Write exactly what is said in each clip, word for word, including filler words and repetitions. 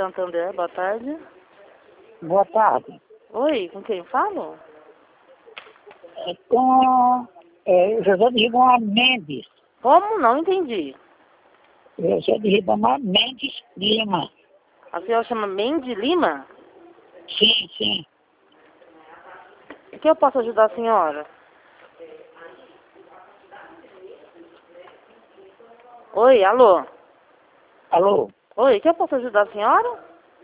Santander, boa tarde. Boa tarde. Oi, com quem falo? É com é, José de Ribamar Mendes. Como? Não entendi. José de Ribamar Mendes Lima. A senhora chama Mendes Lima? Sim, sim. Em que eu posso ajudar a senhora? Oi, alô? Alô? Oi, em que eu posso ajudar a senhora?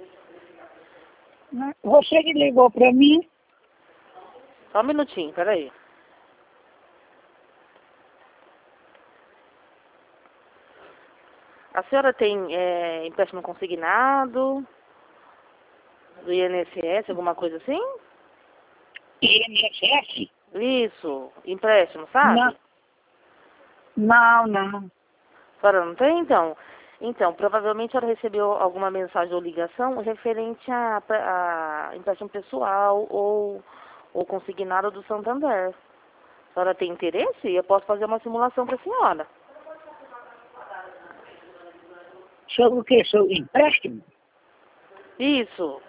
Você que ligou para mim? Só um minutinho, peraí. A senhora tem é, empréstimo consignado do I N S S, alguma coisa assim? I N S S? Isso, empréstimo, sabe? Não, não, não. A senhora não tem, então? Então, provavelmente ela recebeu alguma mensagem ou ligação referente a, a empréstimo pessoal ou, ou consignado do Santander. A senhora tem interesse? Eu posso fazer uma simulação para a senhora. Sobre o que? Sobre empréstimo? Isso.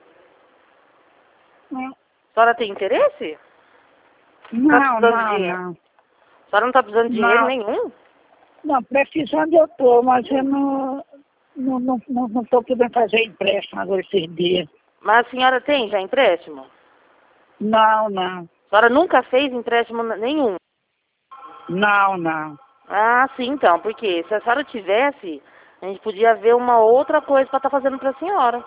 Não, A senhora tem interesse? não, Tá precisando de não. dinheiro? Não, A senhora não está precisando de dinheiro não, nenhum? não, precisando eu estou, mas eu não não não não não estou podendo fazer empréstimo agora esses dias. Mas a senhora tem já empréstimo? Não, não. A senhora nunca fez empréstimo nenhum? Não, não. Ah, sim, então, porque se a senhora tivesse, a gente podia ver uma outra coisa para estar fazendo para a senhora.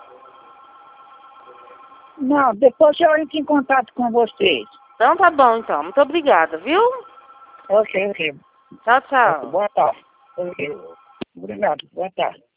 Não, depois eu entro em contato com vocês. Então tá bom, então. Muito obrigada, viu? Ok, ok. Tchau, tchau. Boa tarde. Ok. Obrigado. Boa tarde.